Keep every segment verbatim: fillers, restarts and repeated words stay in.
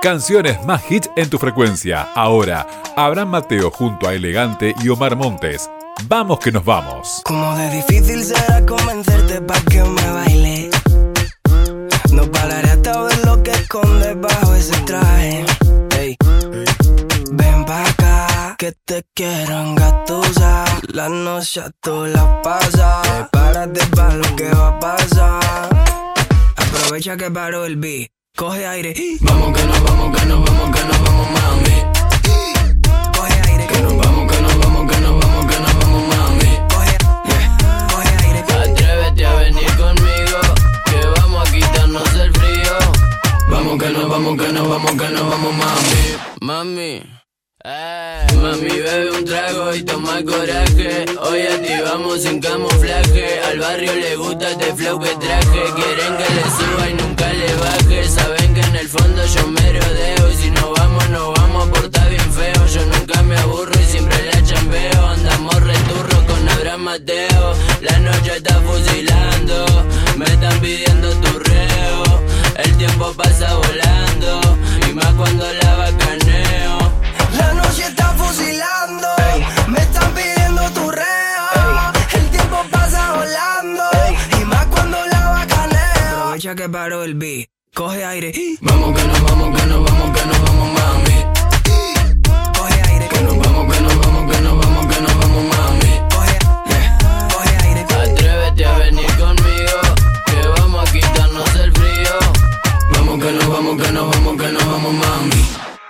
Canciones más hits en tu frecuencia. Ahora, Abraham Mateo junto a Elegante y Omar Montes. Vamos que nos vamos. Como de difícil será convencerte pa' que me baile. No pararé hasta ver lo que escondes bajo ese traje. Hey. Ven pa' acá, que te quiero engatusar. La noche tú la pasas. Prepárate pa' lo que va a pasar. Aprovecha que paró el beat. Coge aire. Vamos que nos vamos, que nos vamos, que nos vamos, mami. Coge aire. Que nos vamos, que nos vamos, que nos vamos, que nos vamos, mami. Coge, yeah. Coge aire. Atrévete a venir conmigo, que vamos a quitarnos el frío. Vamos que nos vamos, que nos vamos, que nos vamos, mami. Mami. Eh, mami, bebe un trago y toma coraje. Hoy activamos sin camuflaje. Al barrio le gusta este flow que traje. Quieren que le suba y nunca le baje. Saben que en el fondo yo me rodeo. Y si no vamos, no vamos a portar bien feo. Yo nunca me aburro y siempre la chambeo. Andamos returro con Abraham Mateo. La noche está fusilando. Me están pidiendo tu reo. El tiempo pasa volando. Y más cuando la bacaneo. La noche está fusilando, ey. Me están pidiendo tu reo, ey. El tiempo pasa volando, ey. Y más cuando la bacaneo. Aprovecha que paró el beat, coge aire. Vamos que nos vamos, que nos vamos, que nos vamos, mami. Coge aire. Que nos vamos, que nos vamos, que nos vamos, que nos vamos, mami. Coge, yeah. Coge aire. Atrévete a venir conmigo, que vamos a quitarnos el frío. Vamos que nos vamos, que nos vamos, que nos vamos, mami.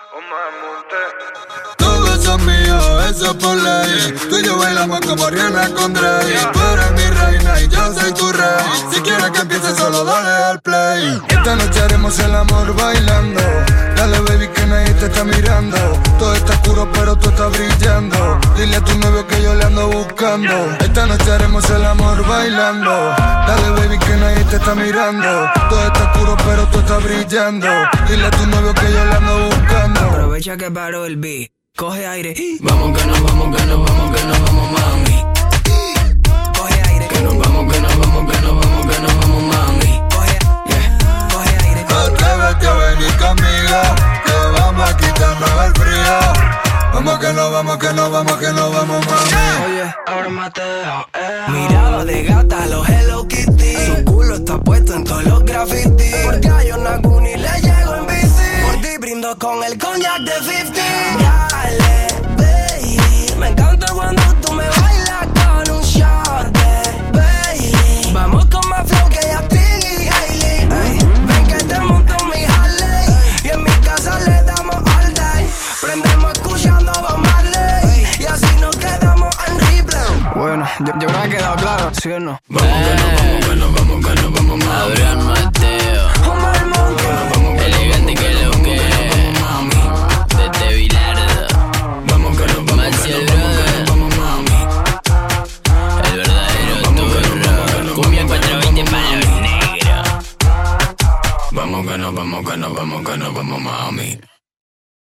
Todos son míos, eso por ley. Tú y yo bailamos como Rihanna con Drake. Tú eres mi reina y yo soy tu rey. Si quieres que empiece solo dale al play. Esta noche haremos el amor bailando. Dale baby que nadie te está mirando. Todo está oscuro pero tú estás brillando. Dile a tu novio que yo le ando buscando. Esta noche haremos el amor bailando. Dale baby que nadie te está mirando. Todo está oscuro pero tú estás brillando. Dile a tu novio que yo le ando buscando. Aprovecha que paró el beat, coge aire. Vamos que nos vamos, que nos vamos, que nos vamos, mami. Coge aire. Que nos vamos, que nos vamos, que nos vamos, que nos vamos, mami. Coge, yeah. Coge aire. Atrévete a venir conmigo, que vamos a quitarnos el frío. Vamos que no vamos, que no vamos, que no vamos, mami. Oye, ahora Mateo, eh. Mirada de gata, los Hello Kitty. Su culo está puesto en todos los grafitis. Porque a John Naguni le llego en bici. Por ti brindo con el cognac de cincuenta. Dale, baby. Me encanta cuando tú me bailas con un shot de baby. Vamos con más flow que Justin y Hailey. Ey, ven que te monto mi Harley. Y en mi casa le damos all day. Prendemos escuchando Bob Marley. Y así nos quedamos en replay. Bueno, yo, yo creo que ha quedado claro, ¿sí o no? Vamos que nos vamos, que nos vamos, que nos vamos, mami. Abraham Mateo. Omar Montes. Elegante que lo que desde Bilardo. Vamos que nos vamos, Maxi el brother. El verdadero turro. Cumbia cuatrocientos veinte para los negros. Vamos que nos vamos, que nos vamos, que nos vamos, mami.